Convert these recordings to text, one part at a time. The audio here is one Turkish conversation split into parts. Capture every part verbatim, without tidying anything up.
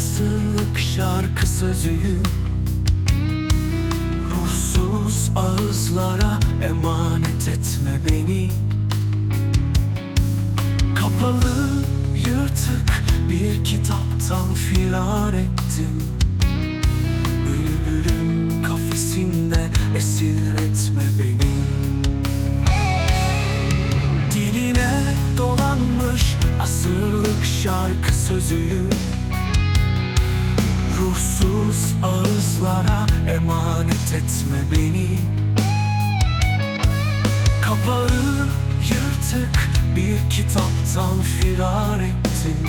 asırlık şarkı sözüyüm. Ruhsuz ağızlara emanet etme beni. Kapalı, yırtık bir kitaptan firar ettim. Bülbülün kafesinde esir etme beni. Diline dolanmış asırlık şarkı sözüyüm. Ruhsuz ağızlara emanet etme beni. Kapağı yırtık bir kitaptan firar ettim.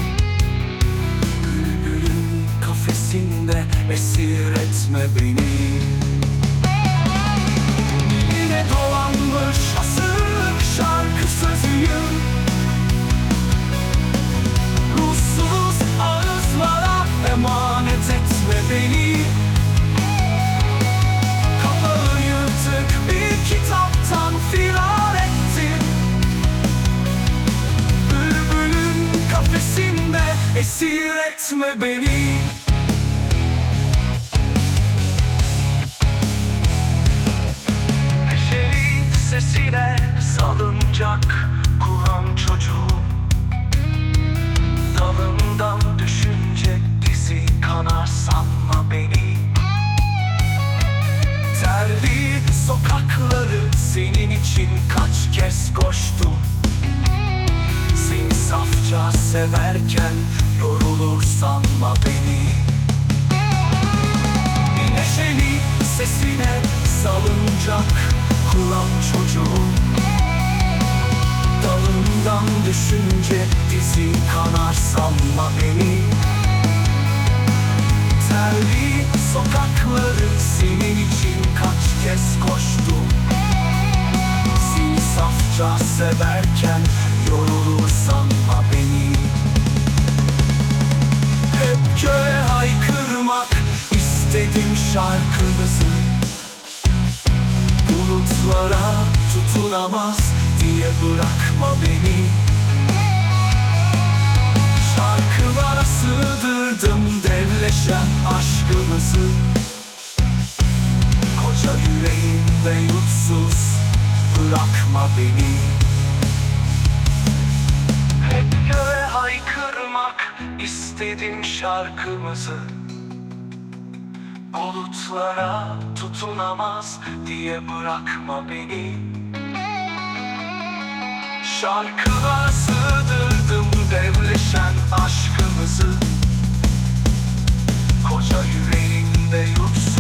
Bülbülün kafesinde esir etme beni. Diline dolanmış asırlık şarkı sözüyüm. Ruhsuz ağızlara emanet etme beni. Kapağı yırtık bir kitaptan firar ettim. Bülbülün kafesinde esir etme beni. Neşeli sesine salıncak kuran çocuğum. Dalından düşünce dizi kanar sanma beni. Terli sokakları senin için kaç kez koştum. Seni safça severken yorulur sanma beni. Neşeli sesine salıncak kuran çocuğum. Dalından düşünce dizin kanar sanma beni. Terli sokakları senin için kaç kez koştum. Seni safça severken yorulur sanma beni. Hep göğe haykırmak istedim şarkımızı. Bulutlara tutunamaz diye bırakma beni. Şarkılara sığdırdım devleşen aşkımızı. Koca yüreğimde yutsuz bırakma beni. Hep göğe haykırmak istedim şarkımızı. Bulutlara tutunamaz diye bırakma beni. Şarkılara sığdırdım devleşen aşkımızı. Koca yüreğimde yutsuz